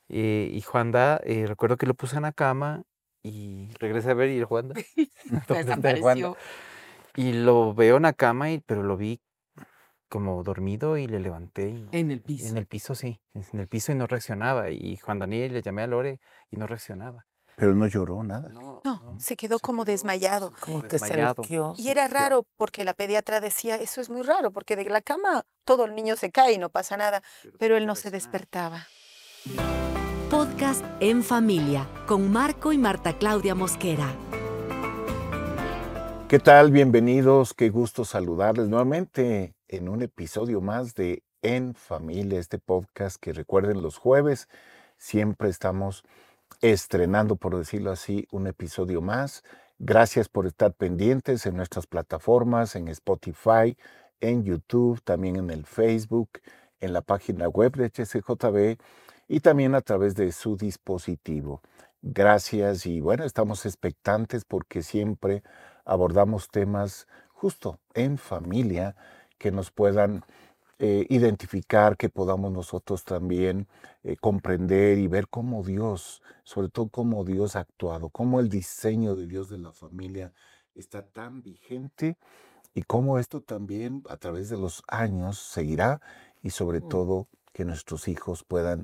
Y Juanda, recuerdo que lo puse en la cama y regresé a ver y el Juanda. ¿Dónde está el Juanda? Desapareció. Y lo veo en la cama, pero lo vi como dormido y le levanté. En el piso. En el piso, sí. En el piso y no reaccionaba. Y Juan Daniel le llamé a Lore y no reaccionaba. Pero no lloró nada. No, se quedó como desmayado. Como Que se desmayado. bloqueó. Y era raro porque la pediatra decía, eso es muy raro, porque de la cama todo el niño se cae y no pasa nada, pero él no se despertaba. Podcast En Familia con Marco y Marta Claudia Mosquera. ¿Qué tal? Bienvenidos. Qué gusto saludarles nuevamente en un episodio más de En Familia, este podcast que recuerden los jueves. Siempre estamos estrenando, por decirlo así, un episodio más. Gracias por estar pendientes en nuestras plataformas, en Spotify, en YouTube, también en el Facebook, en la página web de HCJB y también a través de su dispositivo. Gracias y bueno, estamos expectantes porque siempre abordamos temas justo en familia que nos puedan identificar, que podamos nosotros también comprender y ver cómo Dios, sobre todo cómo Dios ha actuado, cómo el diseño de Dios de la familia está tan vigente y cómo esto también a través de los años seguirá y sobre todo que nuestros hijos puedan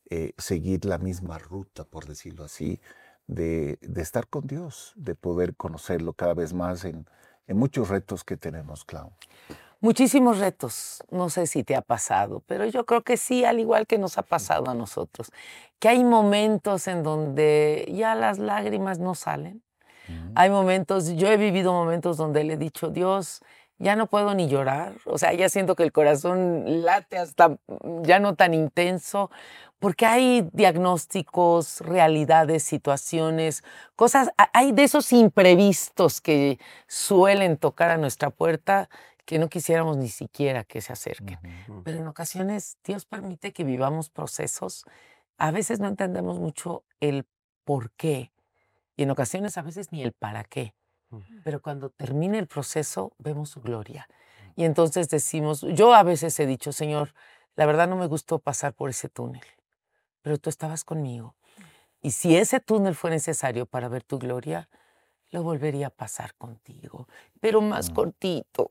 seguir la misma ruta, por decirlo así, de estar con Dios, de poder conocerlo cada vez más en muchos retos que tenemos, Clau. Muchísimos retos, no sé si te ha pasado, pero yo creo que sí, al igual que nos ha pasado a nosotros, que hay momentos en donde ya las lágrimas no salen. Hay momentos, yo he vivido momentos donde le he dicho, Dios, ya no puedo ni llorar, o sea, ya siento que el corazón late hasta ya no tan intenso, porque hay diagnósticos, realidades, situaciones, cosas, hay de esos imprevistos que suelen tocar a nuestra puerta que no quisiéramos ni siquiera que se acerquen. Pero en ocasiones Dios permite que vivamos procesos, a veces no entendemos mucho el por qué, y en ocasiones a veces ni el para qué. Pero cuando termine el proceso, vemos su gloria. Y entonces decimos, yo a veces he dicho, Señor, la verdad no me gustó pasar por ese túnel, pero tú estabas conmigo. Y si ese túnel fue necesario para ver tu gloria, lo volvería a pasar contigo, pero más cortito,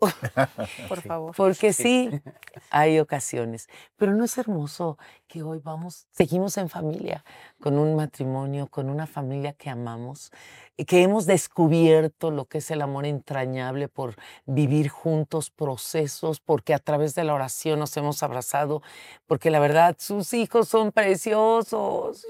Por favor. porque sí, hay ocasiones. Pero ¿no es hermoso que hoy seguimos en familia, con un matrimonio, con una familia que amamos, que hemos descubierto lo que es el amor entrañable por vivir juntos procesos, porque a través de la oración nos hemos abrazado, porque la verdad sus hijos son preciosos,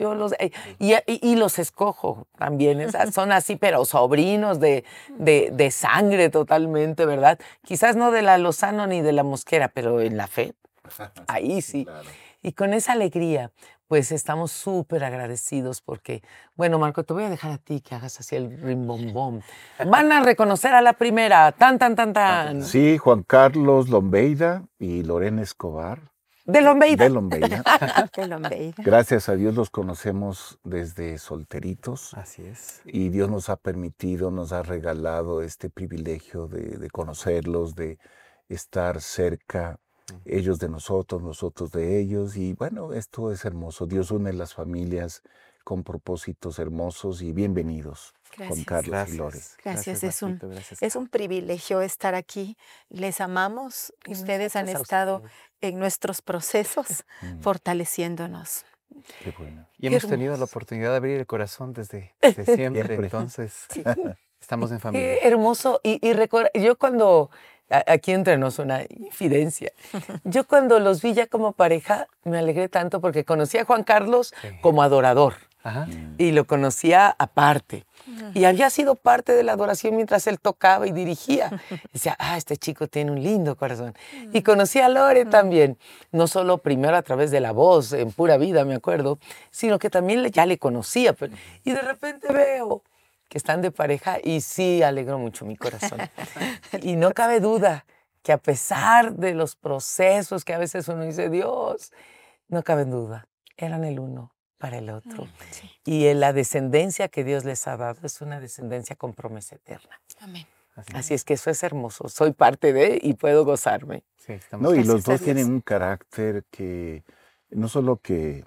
y los escojo también, son así, pero sobrinos de sangre totalmente, ¿verdad? Quizás no de la Lozano ni de la Mosquera, pero en la fe, ahí sí. Claro. Y con esa alegría, pues estamos súper agradecidos porque, bueno, Marco, te voy a dejar a ti que hagas así el rimbombom. Van a reconocer a la primera, tan, tan, tan, tan. Sí, Juan Carlos Lombeida y Lorena Escobar. De Lombeida. De Lombeida. De Lombeida. Gracias a Dios los conocemos desde solteritos. Así es. Y Dios nos ha permitido, nos ha regalado este privilegio de conocerlos, de estar cerca, ellos de nosotros, nosotros de ellos. Y bueno, esto es hermoso. Dios une las familias con propósitos hermosos y bienvenidos, Juan Gracias. Carlos y Lore. Gracias, Marquito, gracias. es un privilegio estar aquí. Les amamos. Ustedes han Gracias a estado ustedes. en nuestros procesos fortaleciéndonos. Qué bueno. Y hemos Qué tenido la hermoso. oportunidad de abrir el corazón desde siempre, Siempre. entonces estamos en familia. Qué hermoso. Y recuerda, yo cuando, aquí entre nos una infidencia, yo cuando los vi ya como pareja, me alegré tanto porque conocí a Juan Carlos como adorador. Ajá. Y lo conocía aparte. Y había sido parte de la adoración mientras él tocaba y dirigía. Decía, este chico tiene un lindo corazón. Y conocí a Lore también, no solo primero a través de la voz, en Pura Vida, me acuerdo, sino que también ya le conocía. Y de repente veo que están de pareja y sí alegró mucho mi corazón. Y no cabe duda que a pesar de los procesos que a veces uno dice, Dios, no cabe duda, eran el uno para el otro. Sí. Y la descendencia que Dios les ha dado es una descendencia con promesa eterna. Amén. Así es que eso es hermoso. Soy parte de y puedo gozarme. Sí, estamos No, y los Gracias a dos tienen Dios. un carácter que no solo que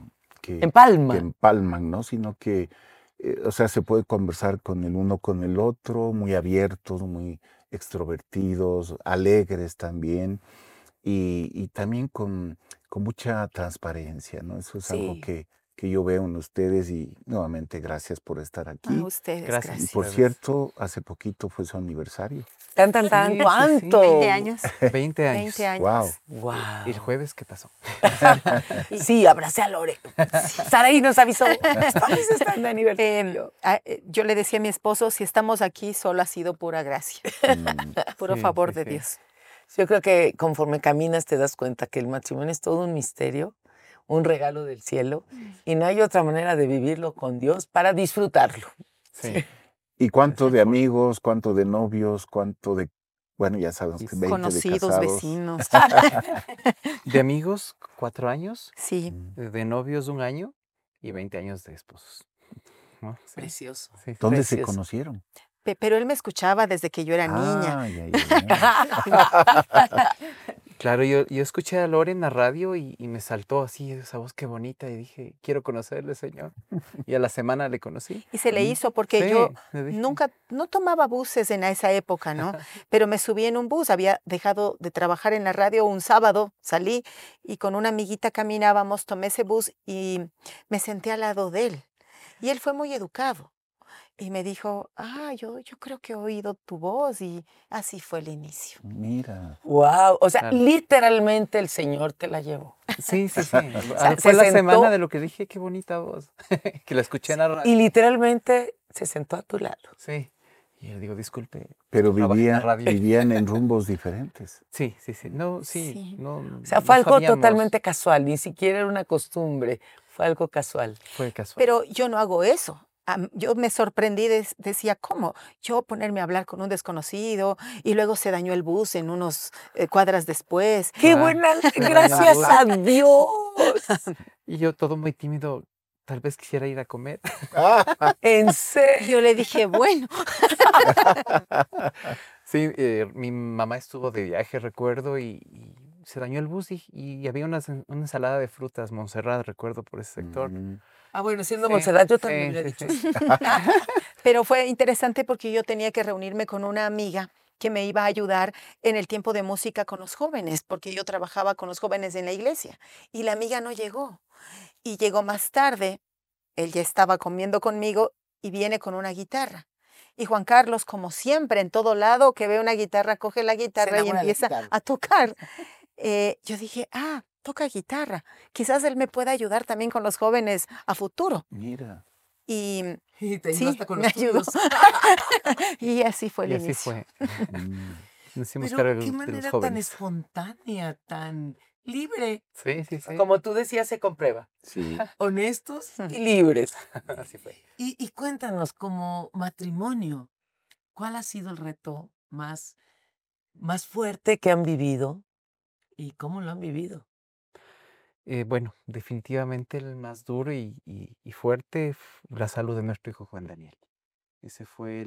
que Empalma. empalman, ¿no? Sino que, o sea, se puede conversar con el uno con el otro, muy abiertos, muy extrovertidos, alegres también, y también con mucha transparencia, ¿no? Eso es algo Sí. que yo veo en ustedes y nuevamente gracias por estar A aquí. ustedes, Gracias. Y gracias. por Ustedes. cierto, hace poquito fue su aniversario. Tan, Sí, sí, sí. ¿cuánto? 20 años. 20 años. 20 años. Wow. Wow. ¿Y el jueves qué pasó? Sí, abracé a Lore. Saraí nos avisó. Estamos estando de aniversario. Yo le decía a mi esposo, si estamos aquí, solo ha sido pura gracia, puro Sí, favor sí, de sí. Dios. Yo creo que conforme caminas te das cuenta que el matrimonio es todo un misterio, un regalo del cielo, y no hay otra manera de vivirlo con Dios para disfrutarlo. Sí. ¿Y cuánto de amigos, cuánto de novios, cuánto de, bueno, ya sabemos que 20 de Conocidos, casados? vecinos. De amigos, 4 años. Sí, De novios, 1 año. Y 20 años de esposos. ¿No? Sí, Precioso. sí, sí. ¿Dónde se Precioso. conocieron? pero él me escuchaba desde que yo era niña. Ah, ya. Claro, yo escuché a Lore en la radio y me saltó así esa voz qué bonita y dije, quiero conocerle, Señor. Y a la semana le conocí. Y se le hizo porque Sí, yo le dije. no tomaba buses en esa época, ¿no? Pero me subí en un bus, había dejado de trabajar en la radio un sábado, salí y con una amiguita caminábamos, tomé ese bus y me senté al lado de él. Y él fue muy educado y me dijo, yo creo que he oído tu voz y así fue el inicio. Mira. Wow. O sea, Claro. literalmente el Señor te la llevó. Sí, sí, sí. sea, Fue se la sentó- semana de lo que dije, qué bonita voz. Que la escuché en la radio. Y literalmente se sentó a tu lado. Sí. Y yo le digo, disculpe. Pero trabajé en la radio. vivían en rumbos diferentes. Sí, sí, sí. No, sí. Sí. No, O sea, fue no algo sabíamos. totalmente casual, ni siquiera era una costumbre, fue algo casual. Fue casual. Pero yo no hago eso. Yo me sorprendí, decía, ¿cómo? Yo ponerme a hablar con un desconocido y luego se dañó el bus en unos cuadras después. ¡Qué Ah, buena! dañó el ¡Gracias bus. a Dios! Y yo todo muy tímido, tal vez quisiera ir a comer. En serio. Yo le dije, bueno, Sí, mi mamá estuvo de viaje, recuerdo, y se dañó el bus y había una ensalada de frutas, Montserrat, recuerdo, por ese sector. Bueno, siendo Sí, Montserrat, yo sí, también hubiera sí, dicho sí. eso. pero fue interesante porque yo tenía que reunirme con una amiga que me iba a ayudar en el tiempo de música con los jóvenes, porque yo trabajaba con los jóvenes en la iglesia y la amiga no llegó. Y llegó más tarde, él ya estaba comiendo conmigo y viene con una guitarra. Y Juan Carlos, como siempre, en todo lado que ve una guitarra, coge la guitarra y enamora de la empieza guitarra. a tocar. Yo dije, toca guitarra. Quizás él me pueda ayudar también con los jóvenes a futuro. Mira. Y Y te sí, ayudaste con me los ayudó. tuyos. Y así fue el Y así inicio. fue. Mm. Nos hicimos Pero cargo qué de los manera tan jóvenes. espontánea, tan libre. Sí, sí, sí. Como tú decías, se comprueba. Sí. Honestos y libres. Así fue. Y cuéntanos, como matrimonio, ¿cuál ha sido el reto más fuerte que han vivido y cómo lo han vivido? Bueno, definitivamente el más duro y fuerte, la salud de nuestro hijo Juan Daniel. Ese fue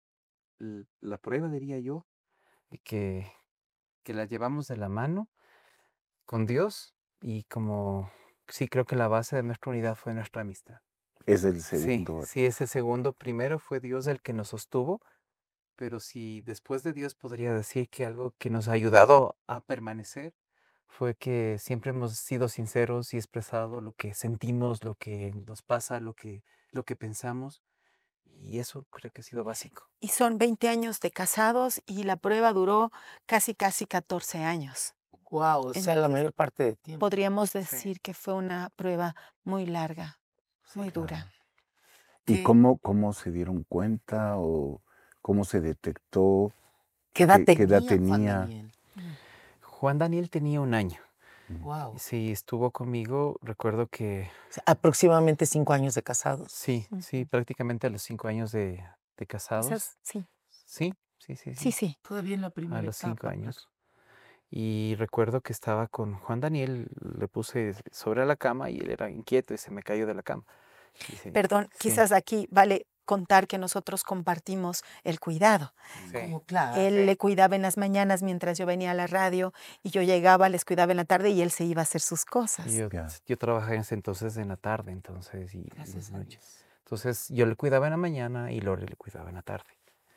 la prueba, diría yo, de que la llevamos de la mano con Dios y como, sí, creo que la base de nuestra unidad fue nuestra amistad. Es el Sí, segundo. sí, ese segundo. Primero fue Dios el que nos sostuvo, pero si después de Dios podría decir que algo que nos ha ayudado a permanecer fue que siempre hemos sido sinceros y expresado lo que sentimos, lo que nos pasa, lo que pensamos, y eso creo que ha sido básico. Y son 20 años de casados y la prueba duró casi 14 años. Wow, o sea, la mayor parte del tiempo. Podríamos decir que fue una prueba muy larga, muy claro. dura. ¿Y ¿Qué? cómo se dieron cuenta o cómo se detectó? ¿Qué edad ¿Qué edad tenía Juan tenía? Daniel? Juan Daniel tenía 1 año. Wow. Sí, estuvo conmigo, recuerdo que Aproximadamente 5 años de casados. sí, prácticamente a los 5 años de casados. Quizás, sí, Sí. sí. Todavía en la primera A los 5 etapa. años. Y recuerdo que estaba con Juan Daniel, le puse sobre la cama y él era inquieto y se me cayó de la cama. Dice, Perdón, sí, quizás aquí vale contar que nosotros compartimos el cuidado. Sí. Como claro. Él le cuidaba en las mañanas mientras yo venía a la radio y yo llegaba, les cuidaba en la tarde y él se iba a hacer sus cosas. Y Ya. yo trabajaba en ese entonces en la tarde, entonces, y en Gracias las a noches. Dios. Entonces, yo le cuidaba en la mañana y Lore le cuidaba en la tarde.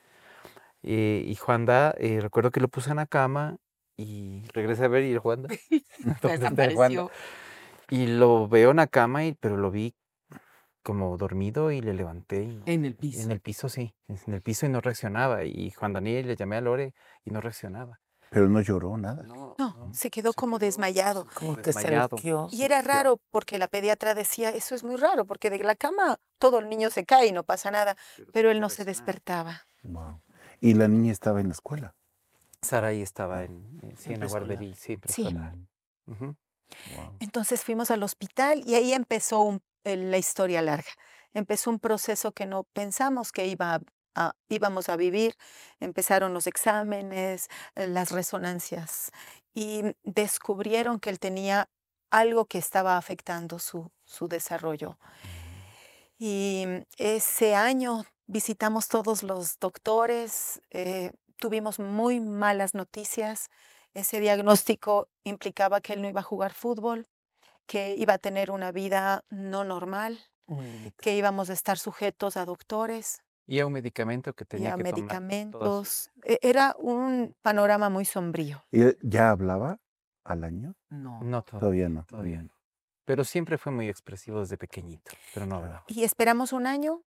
Y Juanda, recuerdo que lo puse en la cama y regresé a ver y el Juanda, ¿dónde está el Juanda? Desapareció. Y lo veo en la cama, pero lo vi como dormido y le levanté. En el piso. En el piso, sí, en el piso y no reaccionaba. Y Juan Daniel le llamé a Lore y no reaccionaba. Pero no lloró nada. No, se quedó como desmayado. Como que se desmayado. noqueó. Y era raro porque la pediatra decía, eso es muy raro, porque de la cama todo el niño se cae y no pasa nada, pero él no se despertaba. Wow. Y la niña estaba en la escuela. Sarai estaba sí, en la preescolar. guardería, sí, Sí. preescolar. Ujú. Wow. Entonces fuimos al hospital y ahí empezó la historia larga. Empezó un proceso que no pensamos que íbamos a vivir. Empezaron los exámenes, las resonancias y descubrieron que él tenía algo que estaba afectando su desarrollo. Y ese año visitamos todos los doctores, tuvimos muy malas noticias. Ese diagnóstico implicaba que él no iba a jugar fútbol, que iba a tener una vida no normal, Muy limitado. que íbamos a estar sujetos a doctores Y a un medicamento que y tenía a que tomar toda su medicamentos. Era un panorama muy sombrío. ¿Y ya hablaba al año? No. No, Todavía no. todavía no. Pero siempre fue muy expresivo desde pequeñito, pero no hablaba. Y esperamos un año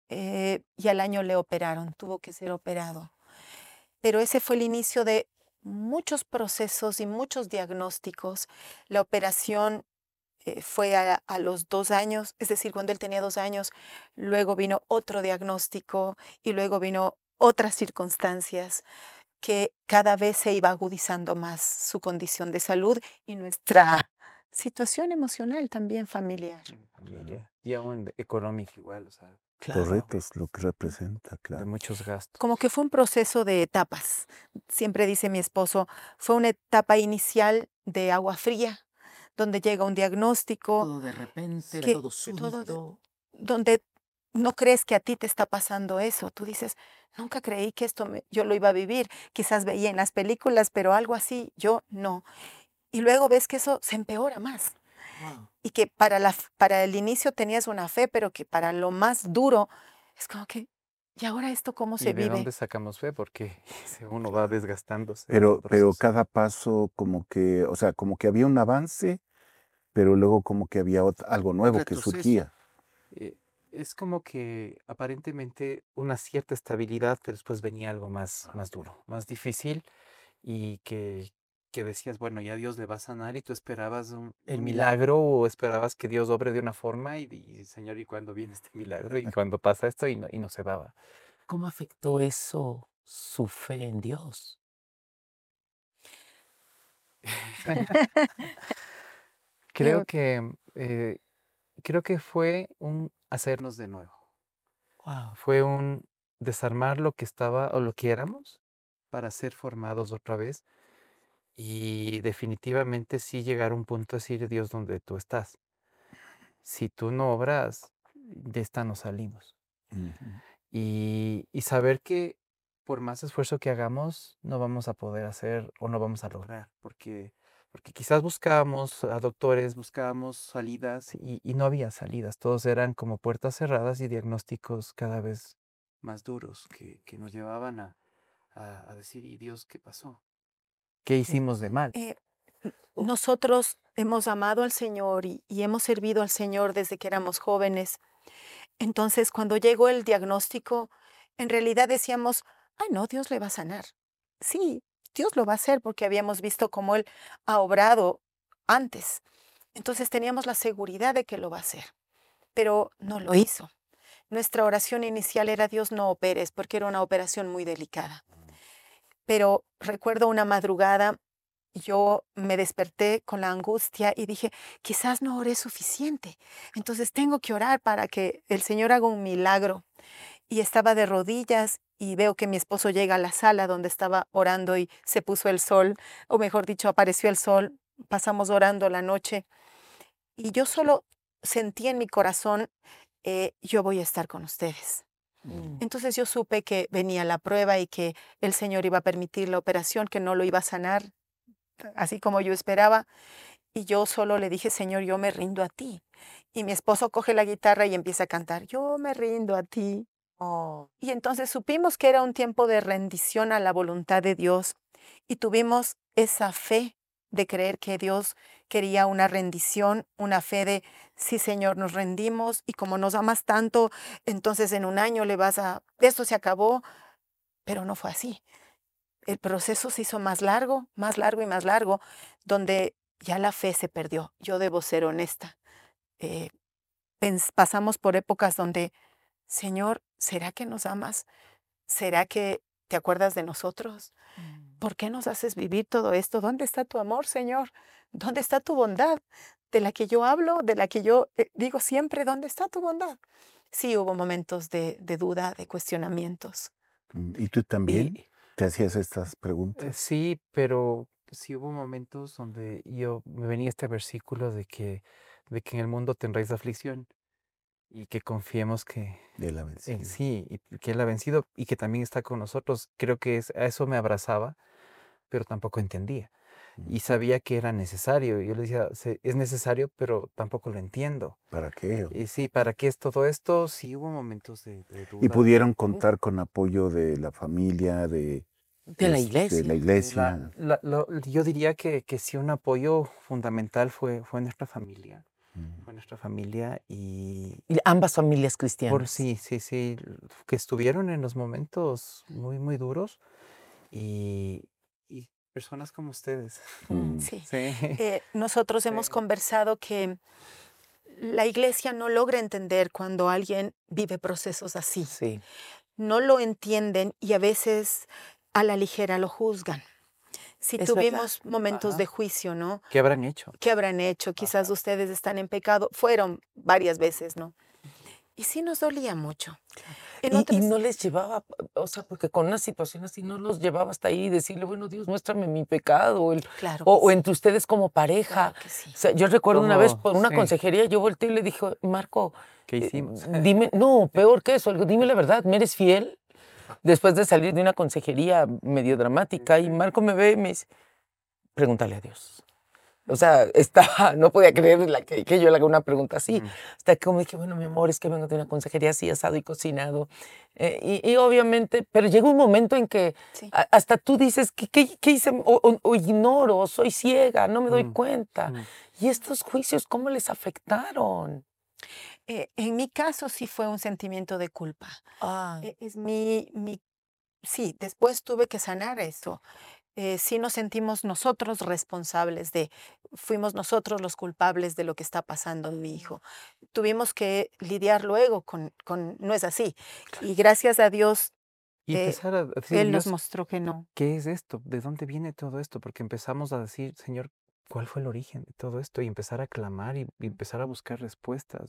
y al año le operaron, tuvo que ser operado. Pero ese fue el inicio de muchos procesos y muchos diagnósticos. La operación fue a los 2 años, es decir, cuando él tenía 2 años, luego vino otro diagnóstico y luego vino otras circunstancias que cada vez se iba agudizando más su condición de salud y nuestra situación emocional también familiar. Familia. Y aún económico igual, o sea, Los retos, lo que representa, de claro. muchos gastos. Como que fue un proceso de etapas. Siempre dice mi esposo, fue una etapa inicial de agua fría, donde llega un diagnóstico, Todo de repente, que- todo súbito. donde no crees que a ti te está pasando eso. Tú dices, nunca creí que yo lo iba a vivir. Quizás veía en las películas, pero algo así, yo no. Y luego ves que eso se empeora más. Wow. Y que para el inicio tenías una fe, pero que para lo más duro es como que, ¿y ahora esto cómo se ¿Y de vive? dónde sacamos fe? Porque uno va desgastándose. en Pero el proceso. cada paso como que, o sea, como que había un avance, pero luego como que había algo nuevo que Retroceso. surgía. Es como que aparentemente una cierta estabilidad, pero después venía algo más duro, más difícil y que decías, bueno, ya Dios le va a sanar y tú esperabas el milagro o esperabas que Dios obre de una forma y Señor, ¿y cuándo viene este milagro? Y cuando pasa esto y no se daba. ¿Cómo afectó eso su fe en Dios? Creo Yo- que fue un hacernos de nuevo. Wow. Fue un desarmar lo que estaba o lo que éramos para ser formados otra vez y definitivamente sí llegar a un punto de decir, Dios, donde tú estás. Si tú no obras, de esta no salimos. Ujú. Y saber que por más esfuerzo que hagamos, no vamos a poder hacer o no vamos a lograr, porque quizás buscábamos a doctores, buscábamos salidas y no había salidas, todos eran como puertas cerradas y diagnósticos cada vez más duros que nos llevaban a decir, ¿y Dios qué pasó? ¿Qué hicimos de mal? Nosotros hemos amado al Señor y hemos servido al Señor desde que éramos jóvenes. Entonces, cuando llegó el diagnóstico, en realidad decíamos, ay, no, Dios le va a sanar. Sí, Dios lo va a hacer porque habíamos visto cómo Él ha obrado antes. Entonces teníamos la seguridad de que lo va a hacer, pero no lo hizo. Nuestra oración inicial era, Dios, no operes, porque era una operación muy delicada. Pero recuerdo una madrugada, yo me desperté con la angustia y dije, quizás no oré suficiente. Entonces tengo que orar para que el Señor haga un milagro. Y estaba de rodillas y veo que mi esposo llega a la sala donde estaba orando y se puso el sol, o mejor dicho, apareció el sol. Pasamos orando la noche y yo solo sentí en mi corazón, yo voy a estar con ustedes. Entonces yo supe que venía la prueba y que el Señor iba a permitir la operación, que no lo iba a sanar así como yo esperaba. Y yo solo le dije, Señor, yo me rindo a ti. Y mi esposo coge la guitarra y empieza a cantar, yo me rindo a ti. Oh, Y entonces supimos que era un tiempo de rendición a la voluntad de Dios y tuvimos esa fe de creer que Dios quería una rendición, una fe de, sí Señor, nos rendimos y como nos amas tanto, entonces en un año le vas a, esto se acabó, pero no fue así. El proceso se hizo más largo y más largo, donde ya la fe se perdió. Yo debo ser honesta. Eh, pasamos por épocas donde, Señor, ¿será que nos amas? ¿Será que te acuerdas de nosotros? ¿Por qué nos haces vivir todo esto? ¿Dónde está tu amor, Señor? ¿Dónde está tu bondad? De la que yo hablo, de la que yo digo siempre, ¿dónde está tu bondad? Sí, hubo momentos de duda, de cuestionamientos. ¿Y tú también Y te hacías estas preguntas? sí, pero sí hubo momentos donde me venía este versículo de que en el mundo tendréis aflicción y que confiemos que De la vencida. sí, y que Él ha vencido y que también está con nosotros. Creo que a eso me abrazaba, pero tampoco entendía. Y sabía que era necesario. Yo le decía, es necesario, pero tampoco lo entiendo. ¿Para qué? Y sí, ¿para qué es todo esto? Sí hubo momentos de ¿Y duda. pudieron contar con apoyo de la familia, de de la la iglesia. iglesia? Yo diría que sí, un apoyo fundamental fue nuestra familia. Fue nuestra familia Y ambas familias cristianas. sí, que estuvieron en los momentos muy, muy duros y personas como ustedes. Sí. Sí. Nosotros hemos conversado que la iglesia no logra entender cuando alguien vive procesos así. Sí. No lo entienden y a veces a la ligera lo juzgan. Si Es tuvimos momentos Ajá. de juicio, ¿no? ¿Qué habrán hecho? ¿Qué habrán hecho? Quizás ustedes están en pecado. Fueron varias veces, ¿no? Y sí nos dolía mucho. En Y otras- no les llevaba, o sea, porque con una situación así no los llevaba hasta ahí y decirle, bueno, Dios, muéstrame mi pecado, Claro que o sí, entre ustedes como pareja. claro que sí. O sea, yo recuerdo una vez ¿Cómo? por una Sí. consejería, yo volteé y le dije, Marco, ¿Qué hicimos? dime, no, peor que eso, le digo, dime la verdad, ¿me eres fiel? Después de salir de una consejería medio dramática, y Marco me ve y me dice, pregúntale a Dios. O sea, no podía creer que yo le haga una pregunta así. Ujú. Hasta que como dije, bueno, mi amor, es que vengo de una consejería así, asado y cocinado. Y obviamente, pero llega un momento en que Sí. hasta tú dices, ¿qué hice? O ignoro, soy ciega, no me doy Mm, cuenta. mm. ¿Y estos juicios cómo les afectaron? En mi caso sí fue un sentimiento de culpa. Ah, Es sí, después tuve que sanar eso. Sí nos sentimos nosotros responsables fuimos nosotros los culpables de lo que está pasando en mi hijo. Tuvimos que lidiar luego no es así. Y gracias a Dios, Y eh, empezar a decir, Él nos Dios, mostró que no. ¿qué es esto? ¿De dónde viene todo esto? Porque empezamos a decir, Señor, ¿cuál fue el origen de todo esto? Y empezar a clamar y empezar a buscar respuestas.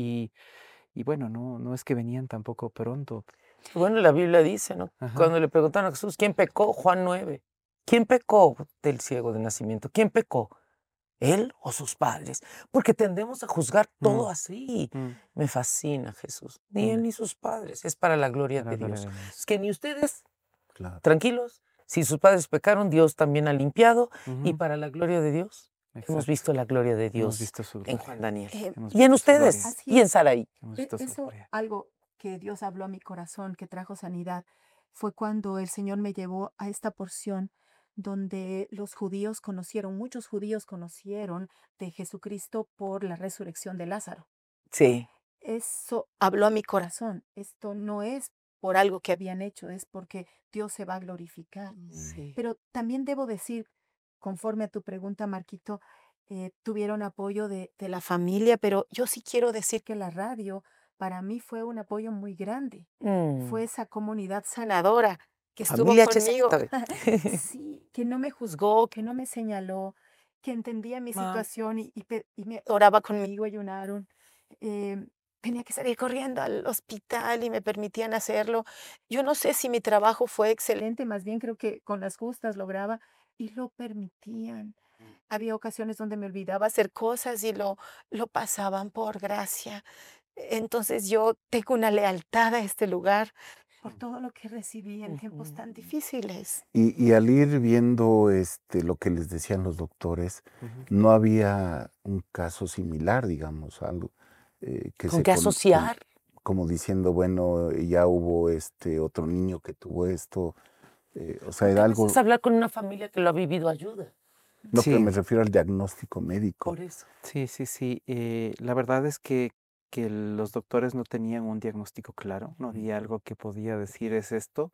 Y bueno, no es que venían tampoco pronto. bueno, la Biblia dice, ¿no? Ajá. Cuando le preguntaron a Jesús, ¿quién pecó? Juan 9. ¿Quién pecó del ciego de nacimiento? ¿Quién pecó? ¿Él o sus padres? Porque tendemos a juzgar todo Mm, así. mm, Me fascina Jesús. Ni él mm. ni sus padres. Es para la gloria Para de la gloria Dios. de Dios. Es que ni ustedes, Claro. tranquilos, si sus padres pecaron, Dios también ha limpiado. Y Ujú. para la gloria de Dios, hemos Exacto. visto la gloria de Hemos Dios visto su en gloria. Juan Daniel. Hemos Y en visto su gloria. ustedes. Así Y en es. Saraí. Hemos visto su Eso, gloria. algo que Dios habló a mi corazón, que trajo sanidad, fue cuando el Señor me llevó a esta porción donde muchos judíos conocieron de Jesucristo por la resurrección de Lázaro. Sí. Eso habló a mi corazón. Esto no es por algo que habían hecho, es porque Dios se va a glorificar. Sí. Pero también debo decir, conforme a tu pregunta, Marquito, tuvieron apoyo de la familia, pero yo sí quiero decir que la radio para mí fue un apoyo muy grande. Fue esa comunidad sanadora que estuvo Familia conmigo. HZ. Sí, que no me juzgó, que no me señaló, que entendía mi Ma. situación y me oraba conmigo, ayunaron. Eh, Tenía que salir corriendo al hospital y me permitían hacerlo. Yo no sé si mi trabajo fue excelente, más bien creo que con las justas lograba y lo permitían. Había ocasiones donde me olvidaba hacer cosas y lo pasaban por gracia. Entonces yo tengo una lealtad a este lugar por todo lo que recibí en tiempos tan difíciles. Y al ir viendo lo que les decían los doctores, Ujú. no había un caso similar, digamos, algo que ¿Con se qué asociar? como diciendo, bueno, ya hubo otro niño que tuvo esto, o sea, Porque era a veces algo, hablar con una familia que lo ha vivido ayuda. no, pero Sí, me refiero al diagnóstico médico. Por eso. sí, sí, sí. La verdad es que los doctores no tenían un diagnóstico claro, no había algo que podía decir es esto,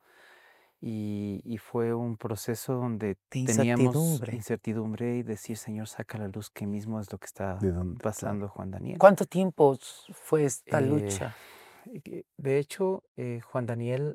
y fue un proceso donde De teníamos incertidumbre. incertidumbre y decir, Señor, saca la luz, que mismo es lo que está ¿De dónde? pasando Claro. Juan Daniel. ¿Cuánto tiempo fue esta Eh, lucha? de hecho, Juan Daniel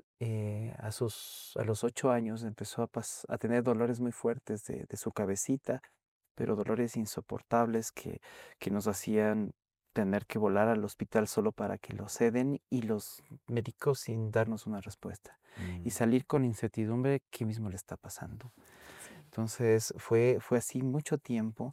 a los 8 años empezó a tener dolores muy fuertes de su cabecita, pero dolores insoportables que nos hacían tener que volar al hospital solo para que lo ceden y los médicos sin darnos una respuesta y salir con incertidumbre qué mismo le está pasando. Entonces fue así mucho tiempo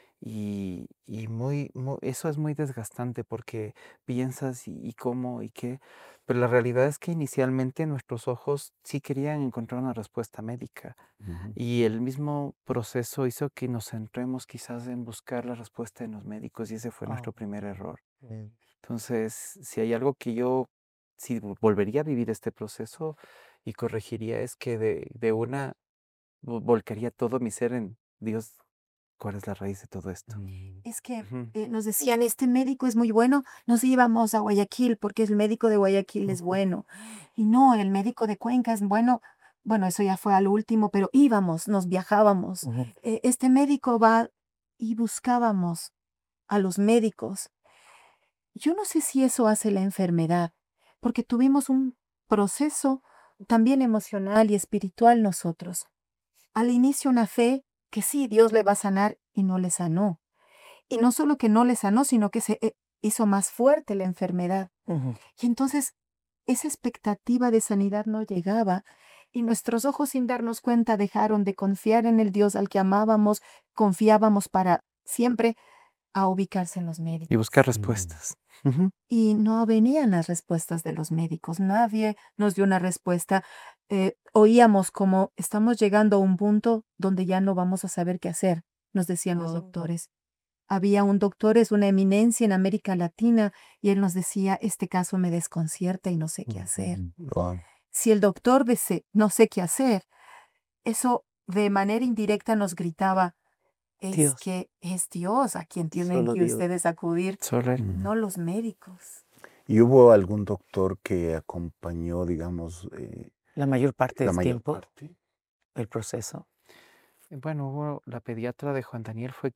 y eso es muy desgastante porque piensas y cómo y qué, pero la realidad es que inicialmente nuestros ojos sí querían encontrar una respuesta médica Ujú. y el mismo proceso hizo que nos centremos quizás en buscar la respuesta en los médicos y ese fue Oh, nuestro primer error. mm. Entonces, si hay algo que yo, si volvería a vivir este proceso y corregiría es que de una volcaría todo mi ser en Dios, ¿cuál es la raíz de todo esto? Es que Ujú, nos decían, este médico es muy bueno, nos íbamos a Guayaquil porque el médico de Guayaquil es ujú, bueno. Y no, el médico de Cuenca es bueno. Bueno, eso ya fue al último, pero íbamos, nos viajábamos. Ujú. Este médico va y buscábamos a los médicos. Yo no sé si eso hace la enfermedad, porque tuvimos un proceso también emocional y espiritual nosotros. Al inicio una fe que sí, Dios le va a sanar y no le sanó. Y no solo que no le sanó, sino que se hizo más fuerte la enfermedad. Ujú. Y entonces esa expectativa de sanidad no llegaba y nuestros ojos sin darnos cuenta dejaron de confiar en el Dios al que amábamos, confiábamos para siempre a ubicarse en los y médicos. buscar respuestas. Ujú. Y no venían las respuestas de los médicos, nadie nos dio una respuesta. Oíamos como estamos llegando a un punto donde ya no vamos a saber qué hacer, nos decían los Oh. doctores. Había un doctor, es una eminencia en América Latina, y él nos decía, este caso me desconcierta y no sé qué hacer. Wow. Si el doctor dice, no sé qué hacer, eso de manera indirecta nos gritaba, es Dios, que es Dios a quien tienen solo que Dios. ustedes acudir, Solo él. no los médicos. ¿Y hubo algún doctor que acompañó, digamos, La mayor parte la del mayor tiempo, parte? el proceso. Bueno, la pediatra de Juan Daniel fue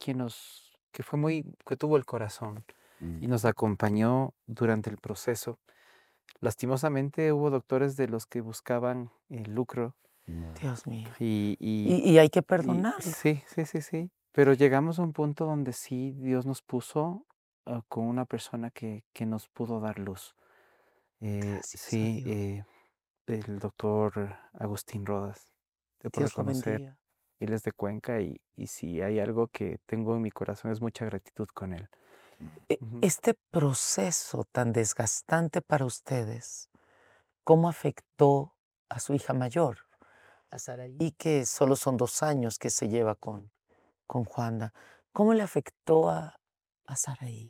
que tuvo el corazón Mm. y nos acompañó durante el proceso. Lastimosamente hubo doctores de los que buscaban el lucro No. Dios mío. y, Y hay que y perdonarlo. sí, sí, sí, sí. Pero llegamos a un punto donde sí Dios nos puso con una persona que nos pudo dar luz. Gracias a Sí, Dios. el doctor Agustín Rodas, te puedo Dios lo reconocer. bendiga. Él es de Cuenca y si hay algo que tengo en mi corazón es mucha gratitud con él. Ujú. Este proceso tan desgastante para ustedes, ¿cómo afectó a su hija mayor, a Saraí, que solo son 2 años que se lleva con Juanda? ¿Cómo le afectó a Saraí?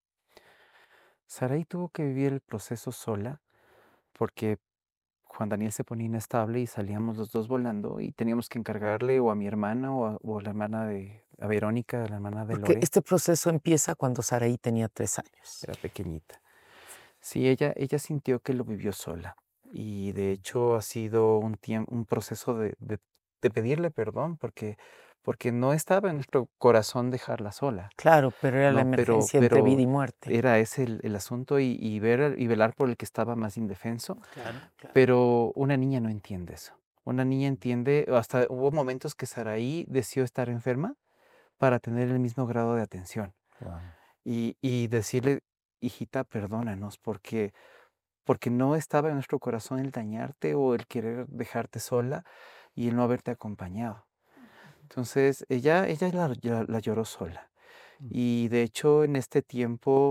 Sarai tuvo que vivir el proceso sola porque Juan Daniel se ponía inestable y salíamos los dos volando y teníamos que encargarle o a mi hermana o a la hermana a Verónica, la hermana de Porque Lore, este proceso empieza cuando Saraí tenía 3 años. era pequeñita. Sí, ella sintió que lo vivió sola y de hecho ha sido un proceso de pedirle perdón porque no estaba en nuestro corazón dejarla sola, Claro, pero era la ¿no? emergencia entre vida Pero y muerte. era ese el asunto y ver y velar por el que estaba más indefenso, Claro, claro. pero una niña no entiende eso. Una niña entiende, hasta hubo momentos que Saraí deseó estar enferma para tener el mismo grado de atención Wow. y decirle, hijita, perdónanos, porque no estaba en nuestro corazón el dañarte o el querer dejarte sola y el no haberte acompañado. Entonces, ella la lloró sola. Y de hecho, en este tiempo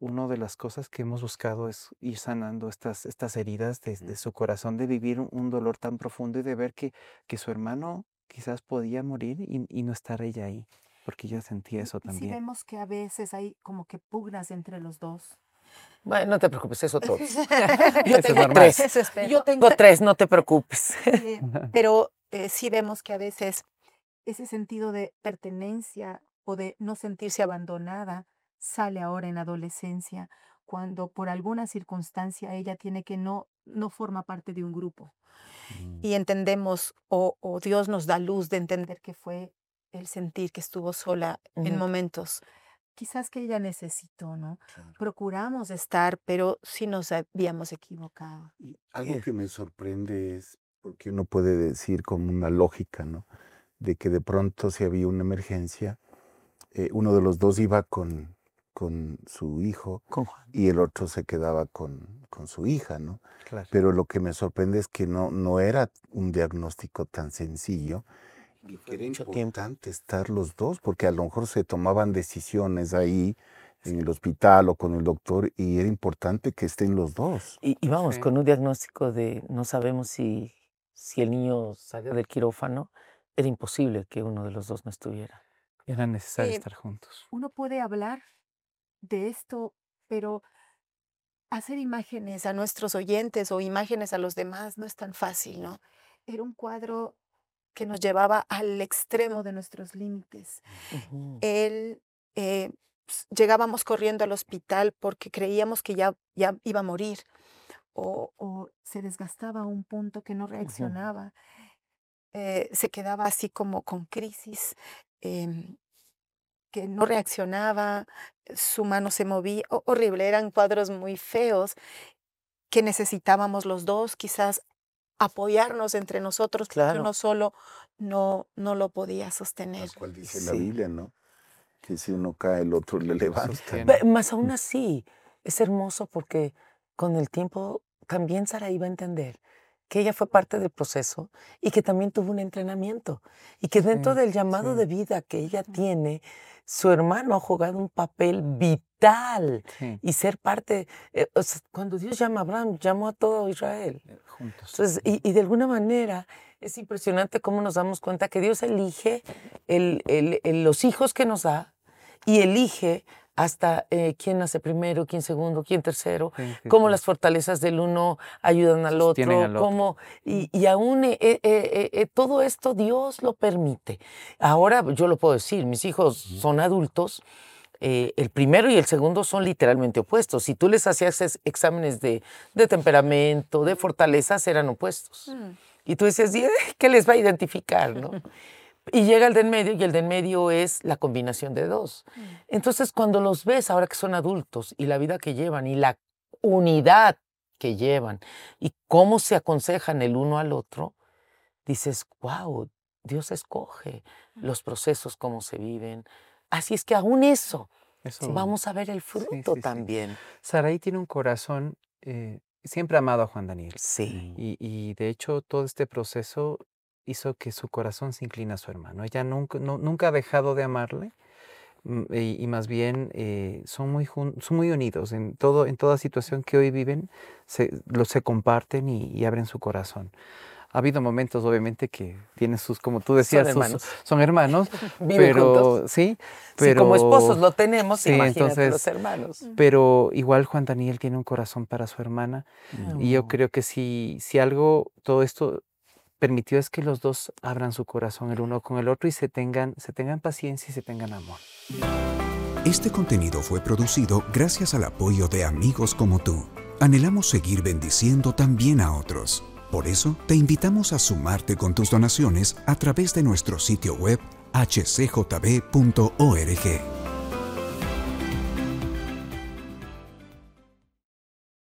una de las cosas que hemos buscado es ir sanando estas heridas de su corazón, de vivir un dolor tan profundo y de ver que su hermano quizás podía morir y no estar ella ahí, porque yo sentí eso Y si también. vemos que a veces hay como que pugnas entre los dos. Bueno, no te preocupes, eso todos. Yo Eso es tengo normal. tres. Eso espero. Yo tengo 3, no te preocupes. Pero sí vemos que a veces ese sentido de pertenencia o de no sentirse abandonada sale ahora en la adolescencia, cuando por alguna circunstancia ella tiene que no forma parte de un grupo. Y entendemos, o Dios nos da luz de entender que fue el sentir que estuvo sola en Ujú. momentos. Quizás que ella necesitó, ¿no? Procuramos estar, pero sí nos habíamos equivocado. Y algo que me sorprende es, porque uno puede decir como una lógica, ¿no? De que de pronto si había una emergencia, uno de los dos iba con su hijo Con Juan. y el otro se quedaba con su hija, ¿no? Claro. Pero lo que me sorprende es que no era un diagnóstico tan sencillo y que era mucho tiempo. importante estar los dos, porque a lo mejor se tomaban decisiones ahí en el hospital o con el doctor y era importante que estén los dos. Y vamos, Sí. con un diagnóstico de no sabemos si el niño salió del quirófano, era imposible que uno de los dos no estuviera. Era necesario Eh, estar juntos. Uno puede hablar de esto, pero hacer imágenes a nuestros oyentes o imágenes a los demás no es tan fácil, ¿no? Era un cuadro que nos llevaba al extremo de nuestros límites. Ujú. Él, llegábamos corriendo al hospital porque creíamos que ya iba a morir o se desgastaba a un punto que no reaccionaba. Se quedaba así como con crisis, que no reaccionaba, su mano se movía, horrible, eran cuadros muy feos que necesitábamos los dos quizás apoyarnos entre nosotros, porque Claro. uno solo no lo podía sostener. Tal cual dice la Sí. Biblia, ¿no? Que si uno cae, el otro le levanta. Sostiene. Más aún así, es hermoso porque con el tiempo también Sara iba a entender que ella fue parte del proceso y que también tuvo un entrenamiento y que dentro Sí, del llamado sí. de vida que ella tiene, su hermano ha jugado un papel vital Sí, y ser parte, o sea, cuando Dios llama a Abraham, llamó a todo Israel. juntos. Entonces, y de alguna manera es impresionante cómo nos damos cuenta que Dios elige los hijos que nos da y elige hasta quién nace primero, quién segundo, quién tercero, Sí, sí, cómo sí. las fortalezas del uno ayudan al Sostienen otro, al otro. cómo, y aún todo esto Dios lo permite. Ahora yo lo puedo decir, mis hijos son adultos. El primero y el segundo son literalmente opuestos. Si tú les hacías exámenes de temperamento, de fortalezas, eran opuestos. Y tú dices, ¿qué les va a identificar, no? Y llega el de en medio, y el de en medio es la combinación de dos. Entonces, cuando los ves ahora que son adultos y la vida que llevan y la unidad que llevan y cómo se aconsejan el uno al otro, dices, wow, Dios escoge los procesos, cómo se viven. Así es que aún eso, Eso. vamos a ver el fruto sí. también. Saraí tiene un corazón, siempre ha amado a Juan Daniel. Sí. Y de hecho todo este proceso hizo que su corazón se inclina a su hermano. Ella nunca ha dejado de amarle y más bien son muy unidos en toda situación que hoy viven, se comparten y abren su corazón. Ha habido momentos, obviamente, que tienen sus, como tú decías, son hermanos, Viven pero juntos. sí, Si pero como esposos lo tenemos, sí, imagínate entonces, los hermanos. Pero igual Juan Daniel tiene un corazón para su hermana y yo creo que si algo todo esto permitió es que los dos abran su corazón el uno con el otro y se tengan paciencia y se tengan amor. Este contenido fue producido gracias al apoyo de amigos como tú. Anhelamos seguir bendiciendo también a otros. Por eso, te invitamos a sumarte con tus donaciones a través de nuestro sitio web hcjb.org.